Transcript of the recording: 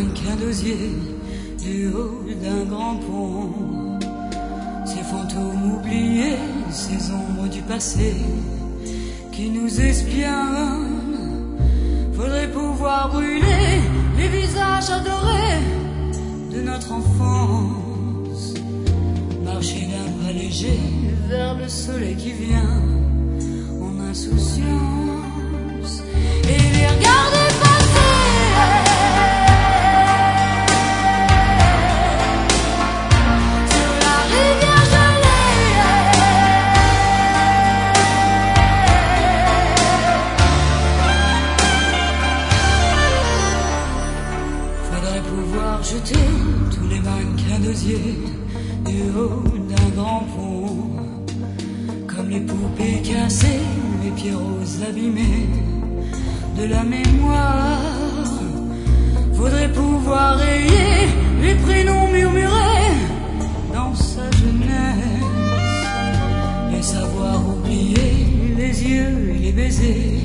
mannequins d'osier du haut d'un grand pont. Ces fantômes oubliés, ces ombres du passé qui nous espionnent. Faudrait pouvoir brûler les visages adorés de notre enfance. Marcher d'un pas léger vers le soleil qui vient en insouciance et les regarder passer sur la rivière gelée. Faudrait pouvoir jeter tous les mannequins d'osier du haut d'un grand pont, comme les poupées cassées, les pierrots abîmés de la mémoire. Faudrait pouvoir rayer les prénoms murmurés dans sa jeunesse et savoir oublier les yeux et les baisers